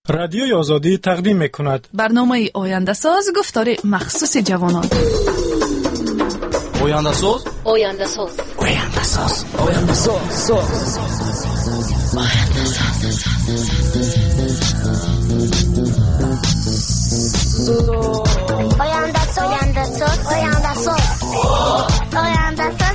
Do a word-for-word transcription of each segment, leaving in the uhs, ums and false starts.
رادیوی آزادی تقدیم می‌کند. برنامه آینده ساز گفتار مخصوص جوانان. آینده ساز آینده ساز آینده ساز آینده ساز آینده ساز آینده ساز آینده ساز آینده ساز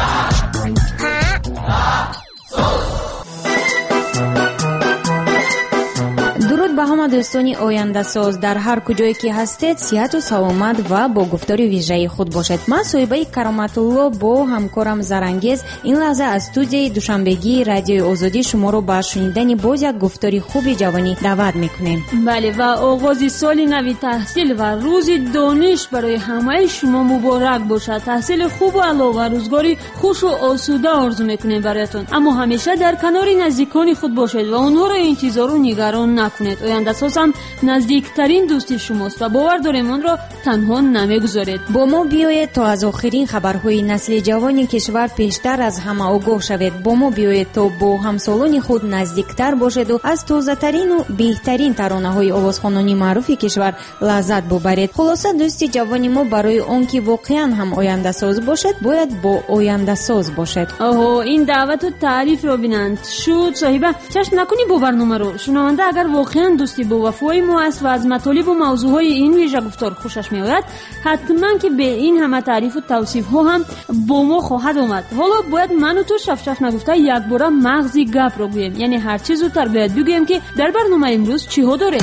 درود به همه دوستانی آینده ساز در هر کجایی که هستید، صحت و سلامت و با گفتار ویژه خود باشید. من صاحبه کرامت الله با همکارم زرانگیز این لحظه از استودیوی دوشنبگی رادیوی آزادی شما رو به شنیدن باز یک گفتار خوب جوانی دعوت میکنیم. بله و آغاز سال نو تحصیل و روز دانش برای همه شما مبارک باشد. تحصیل خوب و علاوه روزگاری خوش و آسوده آرزو میکنیم برایتون. اما همیشه در کنار نزدیکان خود باشید و اونها رو انتظار و نگران نکنید. آینده ساز هم نزدیکترین دوست شماست و باور داریم اون را تنها نمیگذارید. با ما بیایید تا از آخرین خبرهای نسل جوان کشور پیشتر از همه آگاه شوید. با ما بیایید تا با همسالان خود نزدیکتر باشید و از تازه ترین و بهترین ترانه های آوازخوانان معروف کشور لذت ببرید. خلاصه دوستی جوانی ما برای آنکه واقعا هم آینده ساز باشد باید با آینده ساز باشد. اوه این دعوت و تعریف رو بینند شد صاحبه چشم نکنی با برنامه رو. شنونده اگر واقعا دوستی با وفای ما است و از مطالب و موضوعهای این ویژه گفتار خوشش میآید، حتما که به این همه تعریف و توصیف ها هم با ما خواهد آمد. حالا باید من و تو شف شف نگفته یک بار مغزی گپ رو بگوییم، یعنی هر چیز زودتر باید بگوییم که در برنامه امروز چی ها داره.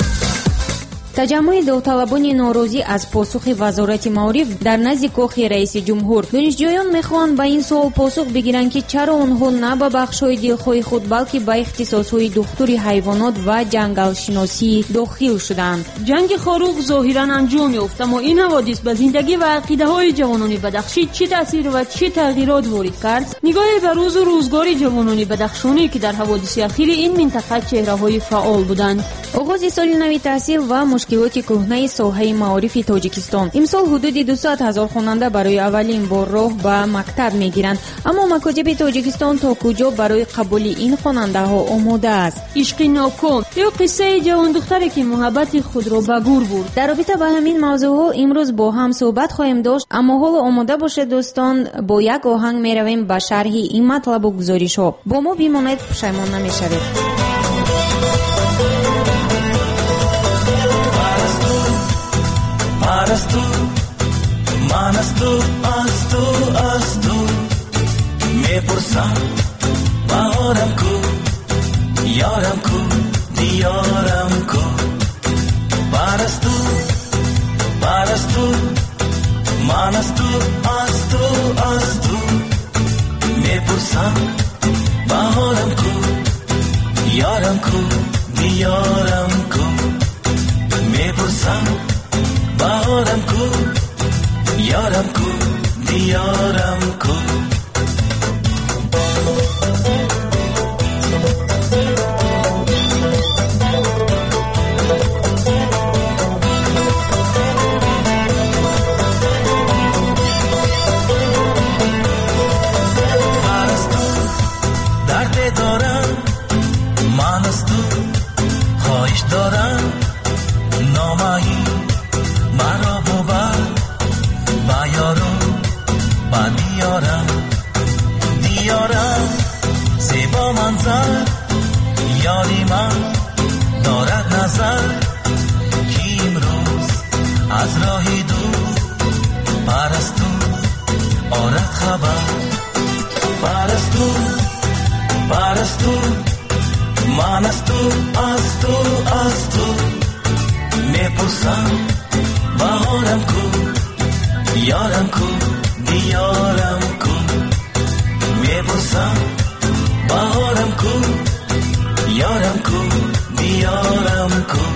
تجمع داوطلبان ناراضی از پاسخ وزارت معارف در نزد کاخ رئیس جمهور. دانشجویان میخوان به این سوال پاسخ بگیرند که چرا آنها نه به بخش‌های دلخواه خود بلکه به اختصاص‌های دکتر حیوانات و جنگل شناسی داخل شدند. جنگ خاروق ظاهراً انجام یافت، اما این حوادث به زندگی و عقیده‌های جوانان بدخشی چه تأثیر و چه تغییرات وارد کرد؟ نگاهی به روز و روزگار جوانان بدخشانی که در حوادث اخیر این منطقه چهره‌های فعال بودند. آغاز سال نو تحصیل و مشکلات کهنه ساحه معارف تاجیکستان. امسال حدود دویست هزار خواننده برای اولین بار راه به مکتب میگیرند، اما مکاتب تاجیکستان تا کجا برای قبول این خواننده ها آماده است؟ عشق ناکام یا قصه جوان دختری که محبت خود را به گور برد. در رابطه با همین موضوع ها امروز با هم صحبت خواهیم داشت، اما حالا آماده باشید دوستان، با یک آهنگ میرویم به شرح این مطلب و گزارش ها. با ما بمانید، پشیمان نمیشوید. من از تو من از تو از تو از تو میپرسم بهارم کو یارم کو دیارم کو من از تو من از تو من از تو از تو از تو میپرسم بهارم کو یارم کو دیارم کو میپرسم بهارم کو یارم کو دیارم کو من از تو درد دارم، من از تو خواهش دارم، نامایی مرا ببر با یارو با دیارم دیارم زیبا منظر یاری من دارد نظر که امروز از راهی دور پرستو آرد خبر پرستو پرستو من از تو از تو از تو میپرسم بهارم کو یارم کو دیارم کو میپرسم بهارم کو یارم کو دیارم کو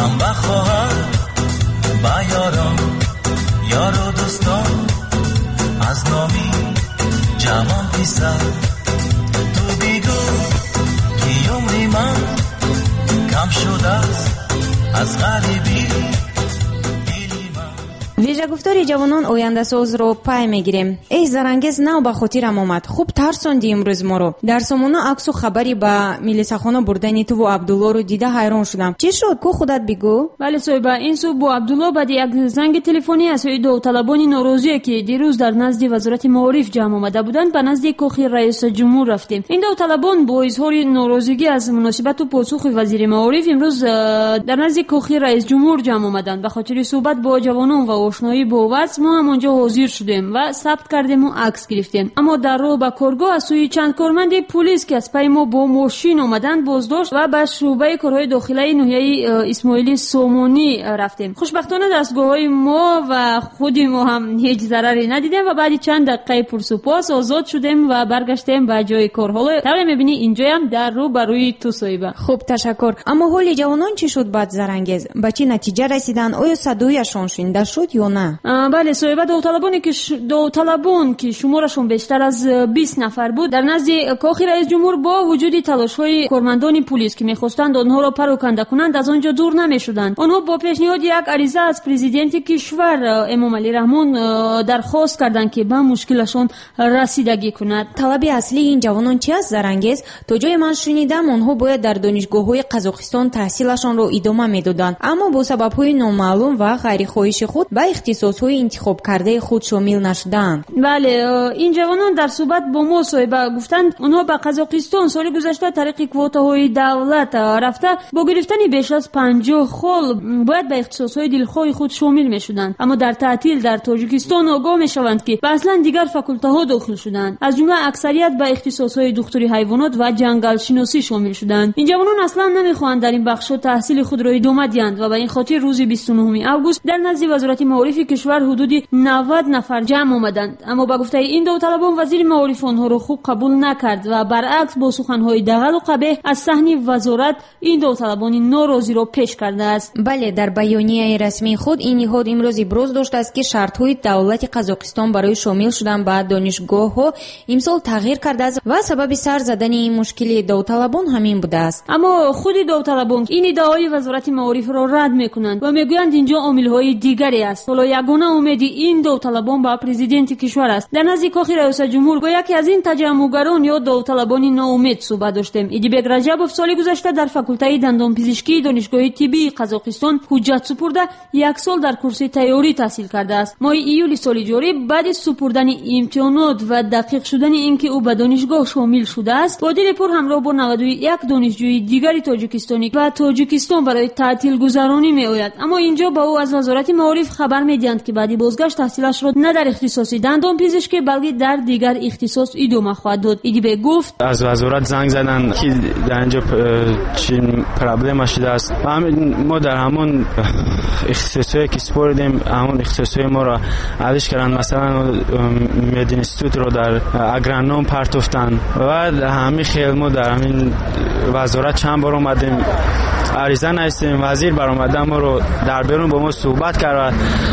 هم بخواهر با یاران یار و دوستان از نامی جوان پیسر تو دیگو که عمری من کم شده است از غریبی. вижагуфтори ҷавонон ояндасозро пай мегирем. Эҳ зарангез нав ба хотирам омад. Хуб тарсонди имрӯз моро. Дар сомона аксу хабари ба милисахона бурдани туву Абдуллоро дида ҳайрон шудам. Чӣ шуд? Ку худат бигӯ. бале соҳиба, ин субҳ бо Абдулло баъди як занги телефонӣ аз сӯи довталабони норозие ки дирӯз дар назди вазорати маориф ҷамъ омада буданд ба назди кохи раиси ҷумҳур рафтем. ин довталабон бо изҳори норозигӣ аз муносибату посухи вазири маориф имрӯз дар назди кохи раис ҷумҳур ҷамъ омаданд. ба хотири суҳбат бо ҷавонон ва ошноӣ бо вац мо ҳам онҷо ҳозир шудем ва сабт кардему акс гирифтем. аммо дар роҳ ба коргоҳ аз сӯи чанд корманди пулис ки аз пайи мо бо мошин омаданд боздошт ва ба шӯъбаи корҳои дохилаи ноҳияи исмоили сомонӣ рафтем. хушбахтона дастгоҳҳои мо ва худи мо ҳам ҳеҷ зараре надидем ва баъди чанд дақиқаи пурсупос озод шудем ва баргаштем ба ҷои кор. ҳоло тавре мебинӣ инҷоям дар рӯ ба рӯи ту соҳиба. хуб, ташаккур. аммо ҳоли ҷавонон чӣ шуд баъд зарангез? ба чӣ натиҷа расиданд? оё садояшон шинда шуд ё на? бале соҳиба, довталабоне ки довталабон ки шуморашон бештар аз бист нафар буд дар назди кохи раис ҷумҳур бо вуҷуди талошҳои кормандони пулис ки мехостанд онҳоро пароканда кунанд аз он ҷо дур намешуданд. онҳо бо пешниҳоди як ариза аз президенти кишвар эмомалӣ раҳмон дархост карданд ки ба мушкилашон расидагӣ кунад. талаби аслии ин ҷавонон чи аст зарангез? то ҷое ман шунидам онҳо бояд дар донишгоҳҳои қазоқистон таҳсилашонро идома медоданд, аммо бо сабабҳои номаълум ва ғайрихоҳиши худ ба ихтисосҳои интихобкардаи худ шомил нашуданд. бале, ин ҷавонон дар суҳбат бо мо соҳиба гуфтанд онҳо ба қазоқистон соли гузашта тариқи квотаҳои давлат рафта бо гирифтани беш аз панҷоҳ хол бояд ба ихтисосҳои дилхоҳи худ шомил мешуданд, аммо дар таътил дар тоҷикистон огоҳ мешаванд ки ба аслан дигар факултаҳо дохил шуданд. аз ҷумла аксарият ба ихтисосҳои духтури ҳайвонот ва ҷангалшиносӣ шомил шуданд. ин ҷавонон аслан намехоҳанд дар ин бахшҳо таҳсили худро идома диҳанд ва ба ин хотир рӯзи бисту нӯҳуми август дар назди вазорати маорифи кишвар ҳудуди навад нафар ҷамъ омаданд. аммо ба гуфтаи ин довталабон вазири маориф онҳоро хуб қабул накард ва баръакс бо суханҳои дағалу қабеҳ аз саҳни вазорат ин довталабони норозиро пеш кардааст. бале, дар баёнияи расмии худ ин ниҳод имрӯз иброз доштааст ки шартҳои давлати қазоқистон барои шомил шудан ба донишгоҳҳо имсол тағйир кардааст ва сабаби сар задани ин мушкили довталабон ҳамин будааст. аммо худи довталабон ин иддаои вазорати маорифро рад мекунанд ва мегӯянд инҷо омилҳои дигаре аст. ҳоло ягона умеди ин довталабон ба президенти кишвар аст. дар назди кохи раиса ҷумҳур бо яке аз ин таҷаммугарон ё довталабони ноумед суҳбат доштем. идибек раҷабов соли гузашта дар факултаи дандонпизишкии донишгоҳи тиббии қазоқистон ҳуҷҷат супурда як сол дар курси тайёрӣ таҳсил кардааст. моҳи июли соли ҷорӣ баъди супурдани имтиҳонот ва дақиқ шудани ин ки ӯ ба донишгоҳ шомил шудааст бо дили пур ҳамроҳ бо наваду як донишҷӯи дигари тоҷикистонӣ ба тоҷикистон барои таътилгузаронӣ меояд. аммо инҷо ба ӯ аз вазорати маориф хабар медиҳанд ки баъди бозгашт таҳсилашро на дар ихтисоси дандонпизишкӣ балки дар дигар ихтисос идома хоҳад дод. идибек гуфт аз вазорат занг задан ки дар инҷо чин проблема шудааст. мо дар ҳамон ихтисосҳое ки споридем ҳамон ихтисосҳои моро алиш карданд. масалан мединститутро дар агроном партофтанд ва ҳамин хел мо дар ҳамин вазорат чанд бор омадем, ариза навистем. вазир баромада моро дар берун бо мо суҳбат кард,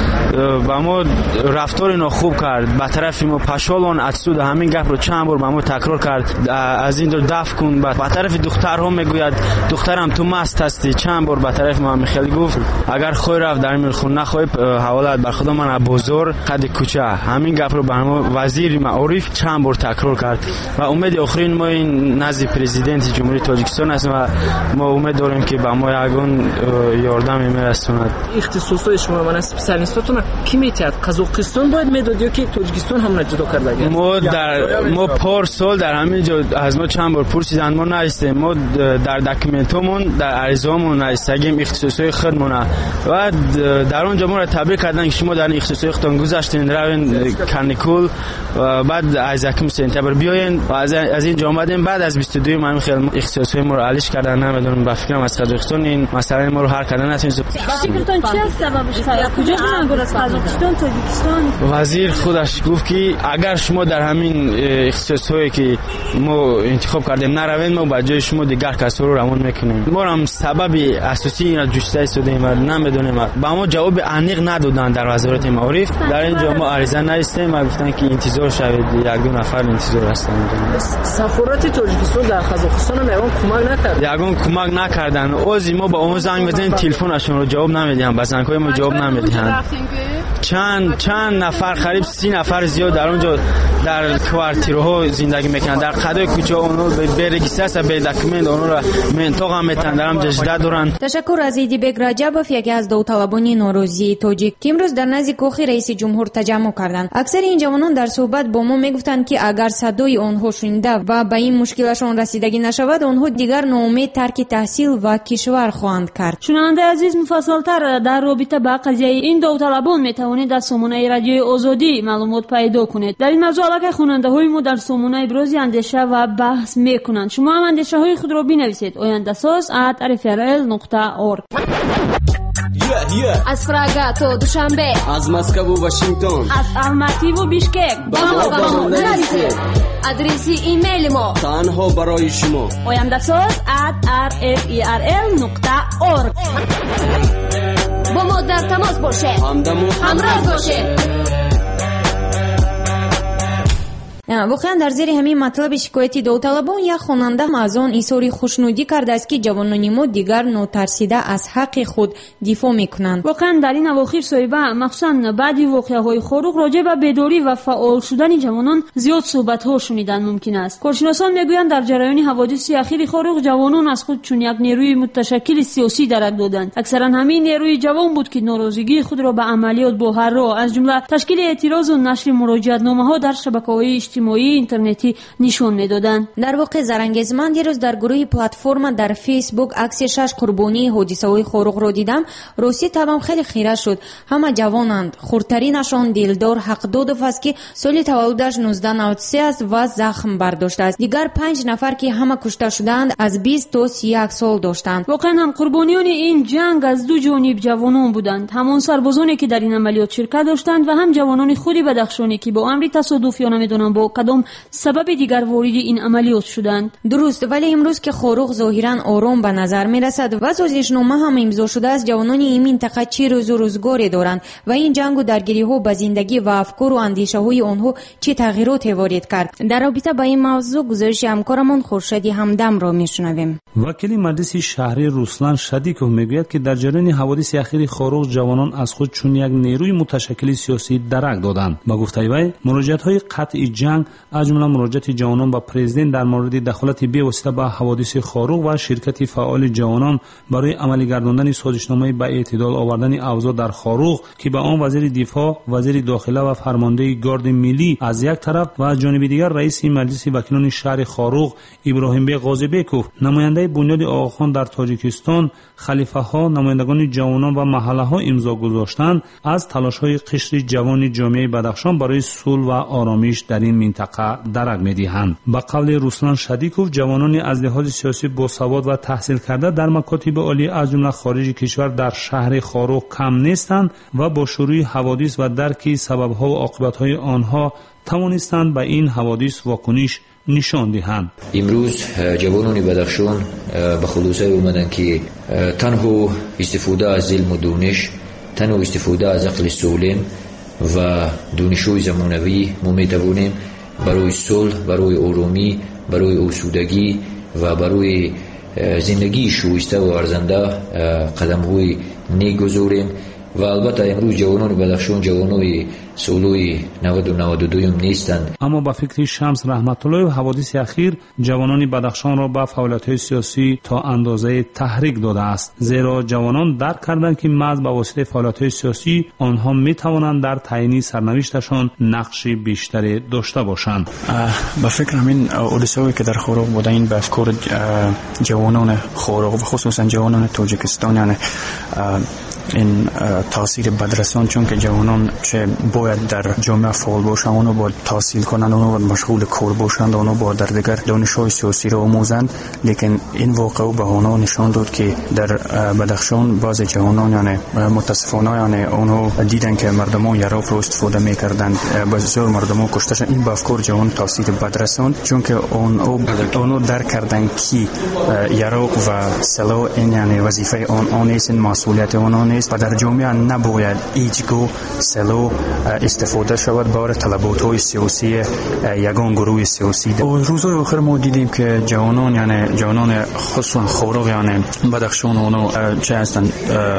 ба мо рафтори нохуб кард, ба тарафи мо пашолон атсуд ҳамин гапро чанд бор ба мо такрор кард. аз ин ҷо даф кун. ба тарафи духтарҳо мегӯяд духтарам ту маст ҳастӣ. чанд бор ба тарафи мо михел гуфт агар хоҳӣ рафт дар ин хун нахоҳӣ ҳаволат бар худо ман бозор қади кӯча. ҳамин гапро ба мо вазири маориф чанд бор такрор кард ва умеди охирин мо ин назди президенти ҷумҳурии тоҷикистон ҳастем ва мо умед дорем ки ба мо ягон ёрдаме мерасонад. ихтисосҳои шумо ва специалистотона ки метиҳад? қазоқистон бояд медод ё ки тоҷикистон ҳамна ҷудо кардагӣ? мо дар мо пор сол дар ҳамин ҷо аз мо чанд бор пурсиданд, мо наистем. мо дар документҳомон дар аризаҳомон наистагим ихтисосҳои худмона ва дар он ҷо моро табрик карданд ки шумо дар ихтисосҳои худтон гузаштин, равен каникул, баъд аз якум сентябр биёен. аз ин ҷо омадем. баъд аз бисту дуюм ҳамин хел ихтисос اختسای ما رو حلش کردن. نمیدونم با فکرم از قزاقستان این مسئله ما رو حل کردن نتونیم. فکرتون چی است سببش؟ کجا میگن از قزاقستان تاجیکستان؟ وزیر خودش گفت که اگر شما در همین اختصاصی که ما انتخاب کردیم نروید، ما با جای شما دیگر کسا رو روان میکنیم. ما هم سبب اساسی اینا جوشته شدیم و نمیدونیم. با ما جواب عمیق ندادن در وزارت معارف. در اینجا ما عریضه نوشتیم و گفتن که انتظار شوید، یک دو نفر انتظار هستن. سفارت تاجیکستان در قزاقستان هم یگان کمک نکرد. یگان کمک نکردن. اوزی ما با اون زنگ بزنیم تلفنشون رو جواب نمیدن، با زنگ‌های ما جواب نمیدن. چند چند نفر قریب سی نفر زیاد در اونجا در کوارتیرها زندگی میکنن، در قدای کوچه اونو به رجیستر به دکمنت اونو را منطقه میتن درم جشده دارن. تشکر از ایدیبک رجبوف، یکی از داوطلبان نوروزی تاجیک که امروز در نزد کاخ رئیس جمهور تجمع کردند. اکثر این جوانان در صحبت با ما میگفتند که اگر صدای آنها شنیده و به این مشکلشان رسیدگی نشود، آنها دیگر ناامید ترک تحصیل و کشور خواهند کرد. شنونده عزیز، مفصل‌تر در رابطه با قضیه این داوطلبان میتوانید از سامانه رادیوی آزادی معلومات پیدا کنید. در این موضوع که خواننده‌های ما در سامانه ابراز اندیشه و بحث میکنند. شما هم اندیشه‌های خود را بنویسید. oyandasaz at r f r l nokta org. از پراگ تا دوشنبه، از مسکو و واشنگتن، از الماتی و بیشکک با ما با ما نویسید. آدرس ایمیل ما تنها برای شما oyandasaz at r f e r l nokta org. با ما در تماس باشید، همدم و همراه باشید. واقعا در زیر همین مطلب شکایتی داوطلبان یک خواننده از آن اظهار خوشنودی کرده است که جوانان ما دیگر ناترسیده از حق خود دفاع میکنند. واقعا در این اواخر صاحبه مخصوصا بعد واقعه‌های خاروق راجع به بیداری و فعال شدن جوانان زیاد صحبت‌ها شنیدن ممکن است. کارشناسان میگویند در جریان حوادث اخیر خاروق جوانان از خود چون یک نیروی متشکل سیاسی درک دادند. اکثرا همین نیروی جوان بود که ناراضگی خود را به عملیات با هر راه از جمله تشکیل اعتراض و نشر مراجعه‌نامه‌ها در شبکه‌های اجتماعی اینترنتی نشون میدادند. در واقع زرنگزمند دیروز در گروه پلتفرم در فیسبوک عکس شش قربانی حادثه‌های خاروق را دیدم. روسی تمام خیلی خیره شد. همه جوانند. خردترینشان دلدار حقدادوف است که سال تولدش نوزده نود و سه است و زخم برداشته است. دیگر پنج نفر که همه کشته شدند از بیست تا سی و یک سال داشتند. واقعا هم قربانیان این جنگ از دو جانب جوانان بودند. همان سربازانی که در این عملیات شرکت داشتند و هم جوانان خودی بدخشانی که با امر تصادف یا نمیدونم با کدام سبب دیگر وارد این عملیات شدند. درست، ولی امروز که خاروق ظاهرا آرام به نظر می رسد و سازشنامه هم امضا شده است، جوانان این منطقه چه روز و روزگاری دارند و این جنگ و درگیری ها به زندگی و افکار و اندیشه های آنها چه تغییراتی وارد کرد. در رابطه با این موضوع گزارش همکارمان خورشید همدم را میشنویم. وکیل مجلس شهری روسلان شدیکوف میگوید که در جریان حوادث اخیر خاروق جوانان از خود چون یک نیروی متشکل سیاسی درک دادند. با گفته وی مراجعه‌های قطع جنگ از جمله مراجعت جوانان با پرزیدنت در مورد دخالت بی‌واسطه به حوادث خاروق و شرکت فعال جوانان برای عملی گرداندن سازشنامه به اعتدال آوردن اوضاع در خاروق که به آن وزیر دفاع، وزیر داخله و فرمانده گارد ملی از یک طرف و از جانب دیگر رئیس مجلس وکیلان شهر خاروق ابراهیم بی قاضی‌بکوف، نماینده بنیاد آقاخان در تاجیکستان، خلیفه ها، نمایندگان جوانان و محله ها امضا گذاشتند از تلاش های قشر جوان جامعه بدخشان برای صلح و آرامش در این منطقه درک می‌دهند. با قول روسلان شدیکوف، جوانان از لحاظ سیاسی باسواد و تحصیل کرده در مکاتب عالی از جمله خارج کشور در شهر خاروق کم نیستند و با شروع حوادث و درک سبب‌ها و عاقبت‌های آنها توانستند به این حوادث واکنش نشان دهند. امروز جوانان بدخشان به خلاصه اومدن که تنها استفاده از علم و دانش، تنها استفاده از عقل سالم و دانش‌های زمانوی ما می‌توانیم برای صلح، برای آرامی، برای آسودگی و برای زندگی شایسته و ارزنده قدم‌های نیک گذاریم. و البته امروز جوانان بدخشان جوانای سالوی نود و نود و دو هم نیستند. اما با فکر شمس رحمت الله حوادث اخیر جوانان بدخشان را به فعالیت‌های سیاسی تا اندازه تحریک داده است، زیرا جوانان درک کردند که محض به واسطه فعالیت‌های سیاسی آنها می‌توانند در تعیین سرنوشتشان نقش بیشتری داشته باشند. با فکر همین حادثه‌ای که در خاروق بوده این به افکار جوانان خاروق و خصوصا جوانان تاجیکستان یعنی این تاثیر بدرسان، چون که جوانان چه باید در جامعه فعال باشند، اونو باید تحصیل کنند، اونو باید مشغول کار باشند، اونو باید در دیگر دانش‌های سیاسی را آموزند. لیکن این واقعه به آنها نشان داد که در بدخشان بعض جوانان یعنی متاسفانه یعنی اونها دیدن که مردمان یراق رو استفاده می‌کردند، بسیار مردمان کشته شدند. این به افکار جوان تاثیر بدرسان، چون که اون اونو درک کردن که یراق و سلاح این یعنی وظیفه آن آن نیست، مسئولیت آن نیست و در جامعه نباید هیچگاه سلاح استفاده شود برای طلبات‌های سیاسی یگان گروه سیاسی. روزهای آخر ما دیدیم که جوانان یعنی جوانان خصوصا خارق یعنی بدخشان اونو چه هستند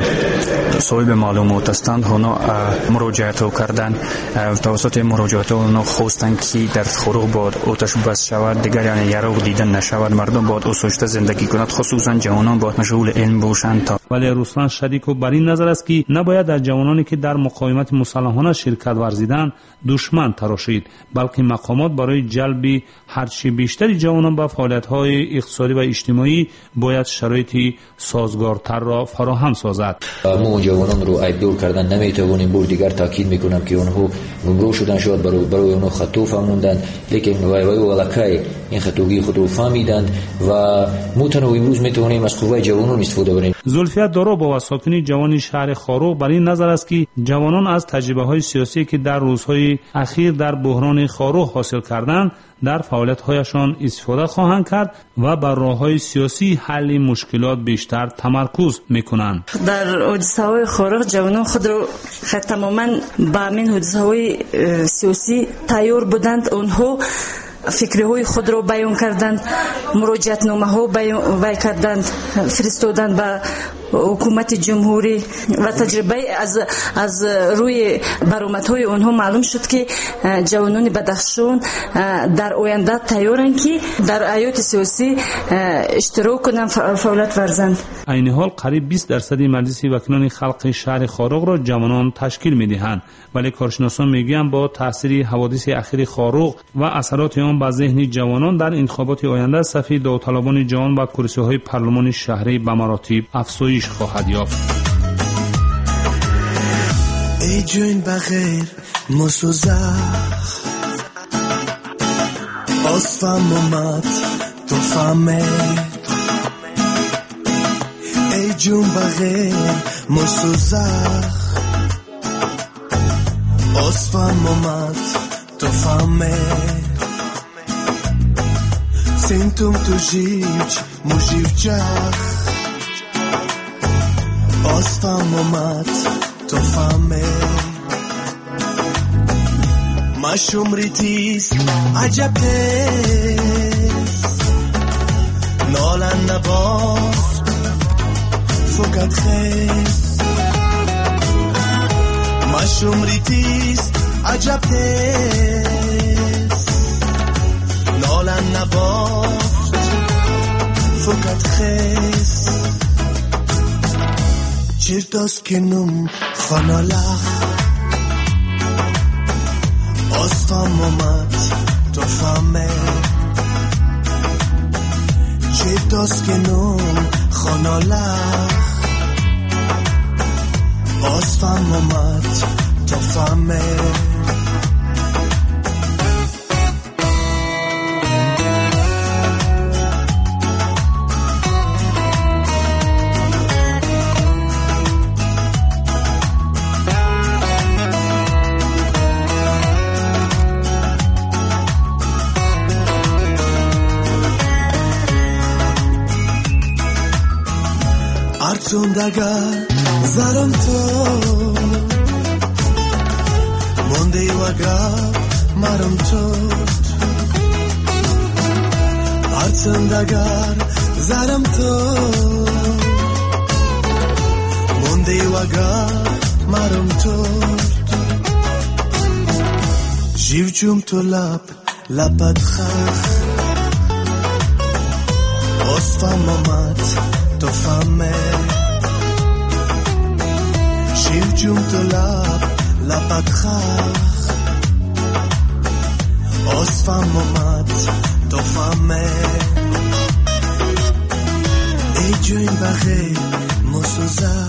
صاحب معلومات هستند، اونو مراجعت ها کردن، توسط مراجعت ها اونو خواستن که در خارق باید آتش بس شود، دیگر یعنی یراق دیدن نشود، مردم باید آسایشته زندگی کنند، خصوصا جوانان باید مشغول علم باشند. ولی رسلان شریکو بر این نظر است که نباید در جوانانی که در مقاومت مسلحانه شرکت ورزیدند دشمن تراشید، بلکه مقامات برای جلب هرچی بیشتر جوانان به فعالیت‌های اقتصادی و اجتماعی باید شرایطی سازگارتر را فراهم سازد. ما جوانان رو عیب‌دار کردن نمیتوانیم، بار دیگر تاکید میکنم که اونها گمراه شدن، شاید برای برای اونها خطا فهمیدند، لیکن وای وای ولکای این خطاگی خود رو فهمیدند و ما تنها امروز میتوانیم از قوه جوانان استفاده کنیم. زلفیت دارابا و ساکنی جوانی شهر خارق بر این نظر است که جوانان از تجربه‌های سیاسی که در روزهای اخیر در بحران خارق حاصل کردند در فعالیت‌هایشان استفاده خواهند کرد و بر راه‌های سیاسی حل مشکلات بیشتر تمرکز می‌کنند. در حادثه‌های خارق جوانان خود را تماماً به همین حادثه‌های سیاسی تیار بودند. آنها فکرهای خود را بیان کردند، مراجعت نامه ها بیان کردند، فرستادند به حکومت جمهوری و تجربه از از روی برآمدهای آنها معلوم شد که جوانان بدخشان در آینده تیارند که در حیات سیاسی اشتراک کنند، فعالیت ورزند. عین حال قریب بیست درصد مجلس وکیلان خلق شهر خارق را جوانان تشکیل می‌دهند، ولی کارشناسان میگویند با تاثیر حوادث اخیر خارق و اثرات آن بر ذهن جوانان در انتخابات آینده صف داوطلبان جوان و کرسی‌های پارلمان شهری به مراتب افزایش خواهد یافت. ای جون بغیر مسوزخ آسفم اومد تو فهمید، ای جون بغیر مسوزخ آسفم اومد تو فهمید، سنتم تو جیج موجیوچخ آسفم اومد تو فهمید، ما شمری تیست عجب تیست نالن نبافت فقط خیست، ما شمری تیست عجب تیست نالن نبافت فقط خیست، چرتاز کنم خانالخ آستام اومد تو فهمه، چرتاز کنم خانالخ آستام اومد تو فهمه. Artsondagar zaram to Monday waga maram to Artsondagar zaram to Monday waga maram to Jivchum to lap lapad khakh Osfam mamat to fame شیوچوم تو لب لبت خخ آسفم اومد تو فهمه، ای جوین بخیر مسوزه.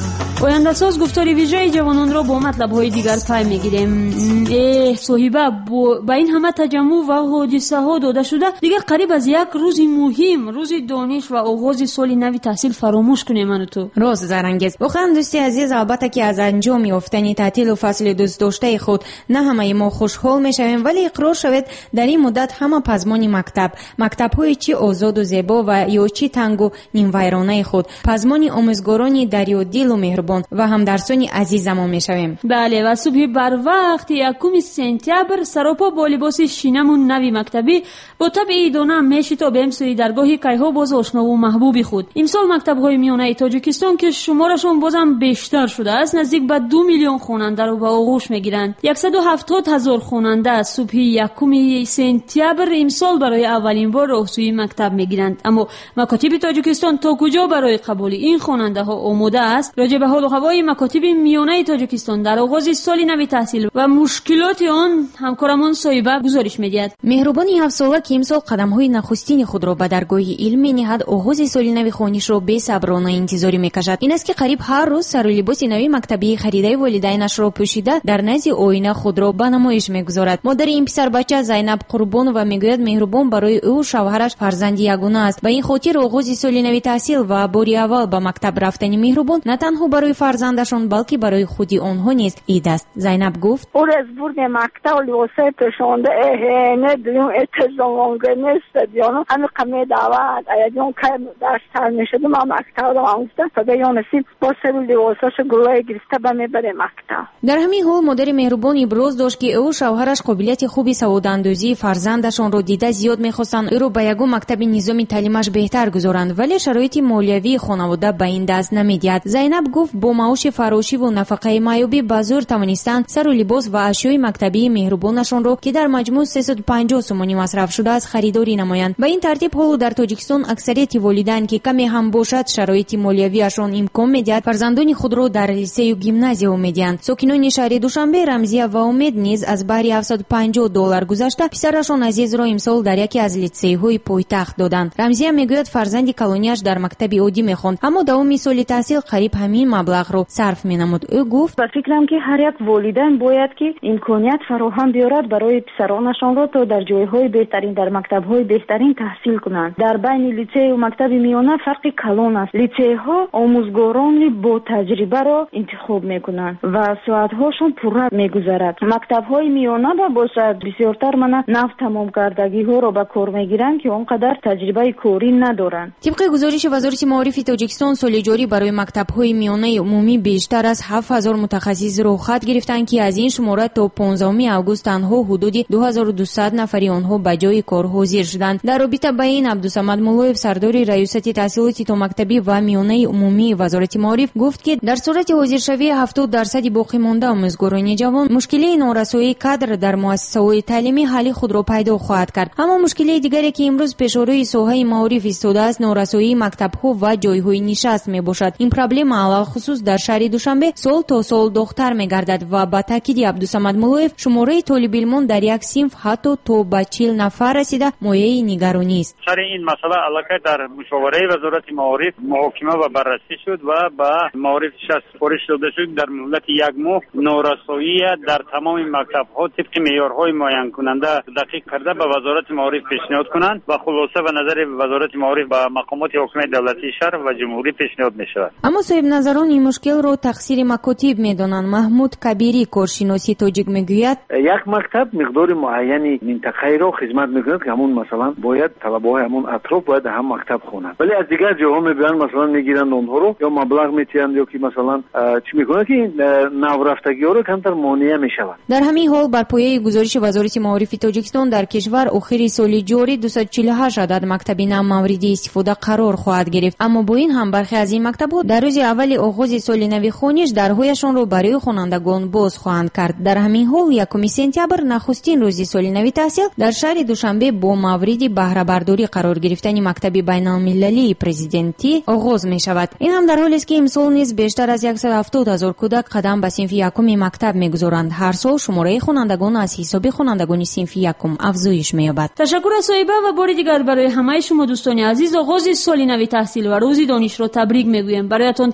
آینده‌ساز گفتار ویژه جوانان را با مطلب‌های دیگر پی می‌گیریم. ای صاحبه با این همه تجمع و حادثه‌ها داده شده دیگر قریب از یک روز مهم، روز دانش و آغاز سال نو تحصیل فراموش کنیم. من تو راز زرانگیز واقعا دوستی عزیز، البته که از انجام یافتن تعطیل و فصل دوست داشته خود نه همه ما خوشحال میشویم، ولی اقرار شود در این مدت همه پزمان مکتب مکتب‌های چی آزاد و زیبا و یا چی تنگ و نیم ویرانه خود پزمان آموزگارانی دریادل و مهربان و همدرسان عزیز ما میشویم. بله و صبح بر وقت یکم سپتامبر سراپا با لباس شینمون نوی مکتبی با طبع ایدانه میشتابیم سوی درگاه کیها باز آشنا و محبوب خود. امسال مکتب‌های میانه تاجیکستان که شمارشون بازم بیشتر شده است نزدیک به دو میلیون خواننده رو به آغوش میگیرند. صد و هفتاد هزار خواننده صبح یکم سپتامبر امسال برای اولین بار راهسوی مکتب میگیرند. اما مکاتب تاجیکستان تا کجا برای قبول این خواننده ها آماده است؟ راجع به حال و هوای مکاتب میانه تاجیکستان در آغاز سال نو تحصیل و مشکلات آن همکارمان صاحبه گزارش میدهد. مهربان هفت ساله که امسال قدم‌های نخستین خود را به درگاه علم می‌نهد، آغاز سال نو خوانش را بی‌صبرانه انتظار می‌کشد. این است که قریب هر روز سر و لباس نوی مکتبی خریده والدینش را پوشیده در نزد آینه خود را به نمایش می‌گذارد. مادر این پسر بچه زینب قربان و میگوید مهربان برای او شوهرش فرزند یگانه است. به این خاطر آغاز سال نو تحصیل و باری اول به مکتب رفتن مهربان نه تنها برای فرزندشان بلکه برای خودی آنها نیز عید است. زینب گفت او از برد مکتب لباسای پوشانده اهنه دیون اتزامونگه نیست دیانو همه قمه دعوت ایدیون که درس تر میشد ما مکتب رو آموزدن تا بیان نصیب با سر لباساش گلای گرفته به میبره مکتب. در همین حال مادر مهربان ابراز داشت که او شوهرش قابلیت خوبی سواداندازی فرزندشان را دیده زیاد می‌خواستند او را به یگو مکتب نظام تعلیمش بهتر گذارند، ولی شرایط مالیوی خانواده به این دست نمی‌دهد. زینب گفت با معاش فراشی و نفقه معیوبی به زور توانستند سر و لباس و اشیای مکتبی مهربانشان را که در مجموع سیصد و پنجاه سومانی مصرف شده است خریداری نمایند. به این ترتیب حال در تاجیکستان اکثریت والدین که کمی هم باشد شرایط مالیویشان امکان می‌دهد فرزندان خود را در لیسه و گیمنازیوم می‌دهند. ساکنان شهر دوشنبه رمزیه و امید نیز از بهر هفتصد و پنجاه دلار گذشته پسرشان عزیز را امسال در یکی از لیسه‌های پایتخت دادند. رمزیه میگوید فرزند کلونیش در مکتب عادی می‌خواند اما دوام سال تحصیل قریب همین مبلغ را صرف می‌نمود. او گفت با فکرم که هر یک والدین باید که امکانیت فراهم بیارد برای پسرانشان را تا در جایهای بهترین در مکتب‌های بهترین تحصیل کنند. در بین لیسه و مکتب میانه فرق کلان است. لیسه‌ها آموزگاران با تجربه را انتخاب می‌کنند و ساعت‌هاشون پررنگ می‌گذرد. مکتب‌های میانه با باشد بسیارتر من نو تمام کردگی‌ها را به کار می‌گیرند که آنقدر تجربه کاری ندارند. طبق گزارش وزارت معارف تاجیکستان سال جاری برای مکتب‌های میانه عمومی بیشتر از هفت هزار متخصص رخصت گرفتند که از این شماره تا پانزدهم آگوست تنها حدود دو هزار و دویست نفری آنها به جای کار حاضر شدند. در رابطه با این عبدالصمد مولویف سردار ریاست تحصیلات تا مکتبی و میانه عمومی وزارت معارف گفت که در صورت حاضرشوی هفتاد درصد باقی مانده آموزگاران جوان مشکلی نارسایی کادر در مؤسسه‌های تعلیمی حل خود را پیدا خواهد کرد. اما مشکلی دیگری که امروز پیش روی ساحه معارف ایستاده است نارسایی مکتب‌ها و جای‌های نشست میباشد. این پرابلم علاوه خصوص در شهر دوشنبه سال تا سال دختر میگردد و با تاکید عبدالصمد مولویف شماره طالب علمان در یک صنف حتی تا به چهل نفر رسیده مایه نگرانی است. سر این مسئله علاقه در مشاوره وزارت معارف محاکمه و بررسی شد و به معارف شصت سفارش داده شد در مدت یک ماه نارسایی در تمام مکتب‌ها طبق معیارهای معین کننده دقیق کرده به وزارت معارف پیشنهاد کنند و خلاصه به نظر وزارت معارف به مقامات حاکم دولتی شهر و جمهوری پیشنهاد می‌شود. اما صاحب نظران این مشکل را تقصیر مکاتب می‌دانند. محمود کبیری کارشناسی تاجیک میگوید یک مکتب مقدار معینی منطقه را خدمت می‌کند که همون مثلا باید طلبه‌های همون اطراف باید هم مکتب خوانند، ولی از دیگر جاها می‌برند مثلا می‌گیرند اونها رو یا مبلغ می‌تیند یا که مثلا چی می‌کنند که نو رفتگی‌ها رو کمتر مانع می‌شود. در همین حال بر پایه گزارش وزارت معارف تاجیکستان در کشور آخر سال جاری دویست و چهل و هشت عدد مکتب نو مورد استفاده قرار خواهد گرفت. اما با این هم برخی از این مکتب‌ها در روز اول آغاز سال نو خوانش درهایشان را برای خوانندگان باز خواهند کرد. در همین حال یکم سپتامبر نخستین روز سال نو تحصیل در شهر دوشنبه با مورد بهره برداری قرار گرفتن مکتب بین‌المللی پرزیدنتی آغاز می شود. این هم در حالی است که امسال نیز بیشتر از صد و هفتاد هزار کودک قدم به صنف یکم مکتب می‌گذارند. هر سال شماره خوانندگان از حساب خوانندگان صنف یکم افزایش می‌یابد. تشکر از صاحبه و بار دیگر برای همه شما دوستان عزیز آغاز سال نو تحصیل و روز دانش را تبریک می‌گویم. برایتان تحصیل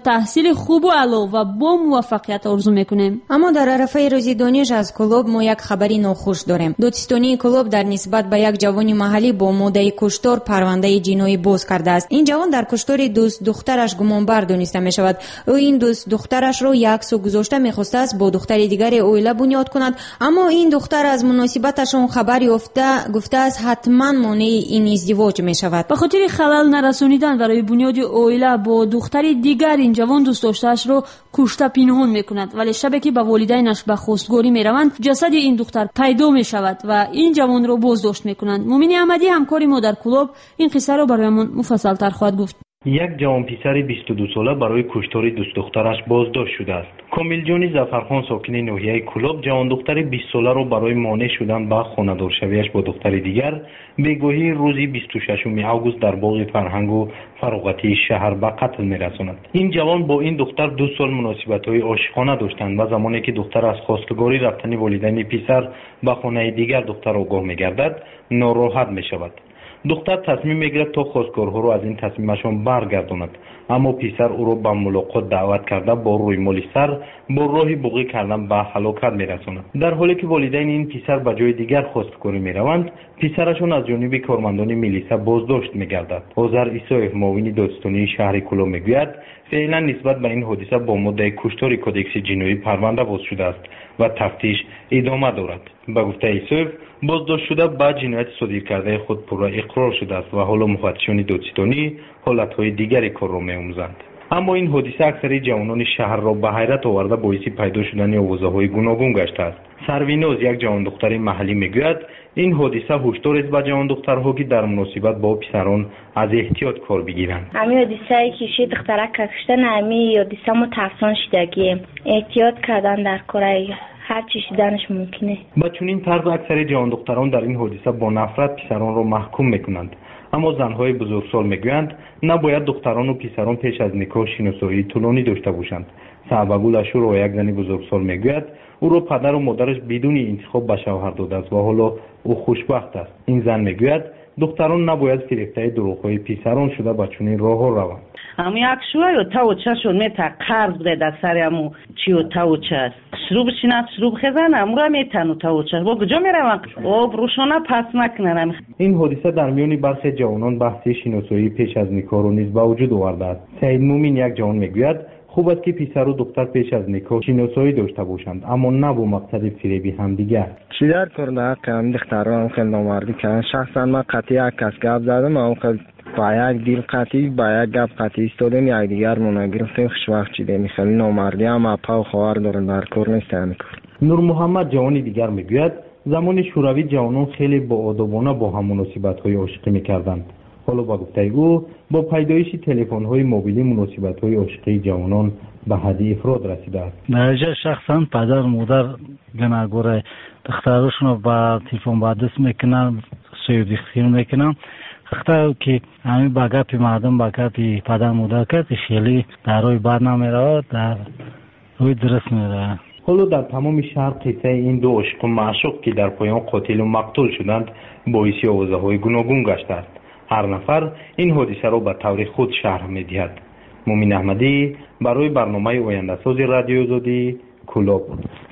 کار خوب و علا و با موفقیت آرزو میکنیم. اما در عرفه روزی دانش از کلوب ما یک خبری ناخوش داریم. دادستانی کلوب در نسبت به یک جوان محلی با مادهی کشتار پرونده جنایی باز کرده است. این جوان در کشتار دوست دخترش گمانبر دانسته می شود. او این دوست دخترش را یک سو گذاشته می‌خواسته است با دختر دیگری اویله بنیاد کند، اما این دختر از مناسبتشون خبر یافته گفته است حتما مانع این ازدواج می شود. به خاطر خلل نرسانیدن برای بنیاد اویله با دختر دیگر این جوان دوست داشته‌اش رو کشته پنهان می‌کند، ولی شبی که به والدینش به خواستگاری می‌روند جسد این دختر پیدا می‌شود و این جوان رو بازداشت می‌کنند. مومن احمدی همکار ما در کلوب این قصه رو برایمون مفصل‌تر خواهد گفت. یک جوان پسر بیست و دو ساله برای کشتار دوست دخترش بازداشت شده است. کامل جانی ظفرخان ساکن ناحیه کلوب جوان دختر بیست ساله را برای مانع شدن به خانه‌دار شویش با دختر دیگر بگاهی روزی بیست و ششم آگوست در باغ فرهنگ و فراغتی شهر به قتل می‌رساند. این جوان با این دختر دو سال مناسبت‌های عاشقانه داشتند و زمانی که دختر از خواستگاری رفتن والدین پسر به خانه دیگر دختر آگاه می‌گردد ناراحت می‌شود. دختر تصمیم میگیرد تا خواستگارها رو از این تصمیمشان برگرداند، اما پسر او را به ملاقات دعوت کرده با روی مالی سر با راهی بوقی کردن به هلاکت میرساند. در حالی که والدین این پسر به جای دیگر خواستگاری میروند، پسرشان از جانب کارمندان میلیسا بازداشت میگردد. آذر عیسایف معاون دادستانی شهر کلوب میگوید فعلا نسبت به این حادثه با ماده کشتار کدکس جنایی پرونده باز شده است و تفتیش ادامه دارد. به گفته عیسایف بازداشت شده بعد جنایت صادر کرده خود پورا اقرار شده است و حالا مفتشان دادستانی حالتهای دیگری کار را می‌آموزند. اما این حادثه اکثر جوانان شهر را به حیرت آورده باعث پیدا شدن آوازه‌های گوناگون گشته است. سرویناز یک جوان دختر محلی میگوید این حادثه هشدار است به جوان دخترها که در مناسبت با پسران از احتیاط کار بگیرند. همین حادثه که شی دخترک کشتن همین حادثه متأسفانه شدگی احتیاط کردن در کارای هر چی شدنش ممکنه. با چنین طرز اکثر جوان دختران در این حادثه با نفرت پسران را محکوم میکنند. اما زنهای بزرگسال میگویند نباید دختران و پسران پیش از نکاح شناسایی طولانی داشته باشند. صاحبگل اشور و یک زن بزرگسال میگوید او را پدر و مادرش بدون انتخاب به شوهر داده است و حالا او خوشبخت است. این زن میگوید دختران نباید فریفته دروغ‌های پسران شده به چنین راه‌ها روند. اما یک شوی و تا و چشون میتا قرض بده در سر امو چی و تا و چش شروع بشینه شروع بخزن امو را میتن و تا و چش با کجا میروند آب روشانه پس نکنن. این حادثه در میان برخی جوانان بحث شناسایی پیش از نکاح را نیز به وجود آورده است. سعید مومن یک جوان میگوید خوب است که پسر و دختر پیش از نکاح شناسایی داشته باشند، اما نه با مقصد فریبی همدیگر. چیزی کرده حقم دختران خیلی نامردی کردن. شخصا من قطعی یک کس گپ زدم، اما خیلی با یک دیل قطعی با یک گپ قطعی استادم یک دیگر مونه گرفتیم خوشبخت شدیم. خیلی نامردی هم اپا و خواهر دارن در کار نیستن. نور محمد جوان دیگر میگوید زمان شوروی جوانان خیلی با آدابانه با هم مناسبت‌های عاشقی می‌کردند. حالا با گفته او با پیدایش تلفن‌های موبیلی مناسبت‌های عاشقی جوانان به حد افراد رسیده است. درجه شخصا پدر مادر گناهگار دخترشون رو با تلفن با دست میکنن سوی خیر میکنن. خطا که همین با گپ مردم با گپ پدر مادر کرد خیلی در روی بر نمیره، در روی درست میره. حالا در تمام شهر قصه این دو عاشق و معشوق که در پایان قاتل و مقتول شدند باعث آوازه‌های گوناگون گشته است. هر نفر این حادثه را به طور خود شرح می‌دهد. مومن احمدی برای برنامه آینده‌ساز رادیو آزادی کلوب.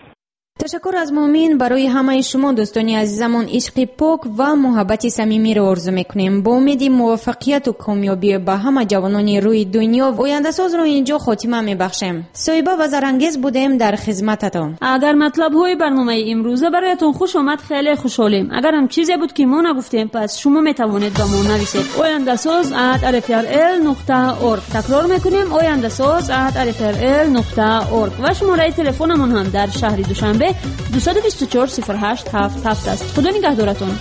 تشکر از مومن. برای همه شما دوستانی عزیزمون عشق پاک و محبت صمیمی را آرزو میکنیم. با امید موفقیت و کامیابی به همه جوانان روی دنیا و آینده ساز رو اینجا خاتمه میبخشیم. صایبه و زرانگیز بودیم در خدمتتان. اگر مطلب های برنامه امروزه برایتون خوش آمد خیلی خوشحالیم. اگر هم چیزی بود که ما نگفتیم پس شما میتوانید با ما نویسید. آینده ساز ات الف ار ال نقطه اورگ. تکرار میکنیم آینده ساز ات الف ار ال نقطه اورگ و شماره تلفنمون هم در شهر دوشنبه دو دو چهار صفر هشت هفت هفت است. خدا نگهدارتون.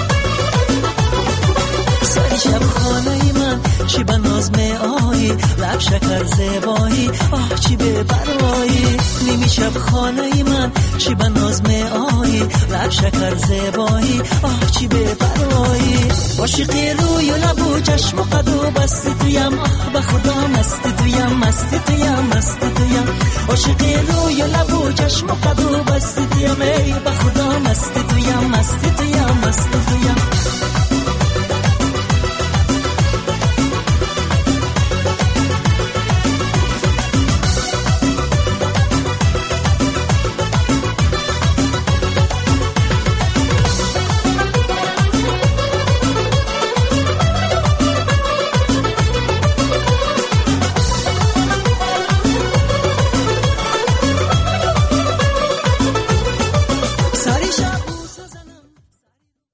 سر شب خانه من شب ناز می آیی لب شکر زیبایی آه چی به برایی نیمی شب خانه من چی به ناز می آیی لب شکر زیبایی آه چی به برایی عاشقی روی و لب و چشم و قد و بستی تویم آه به خدا مستی تویم مستی تویم مستی تویم عاشقی روی و لب و چشم و قد و بستی تویم ای به خدا مستی تویم مستی تویم مستی تویم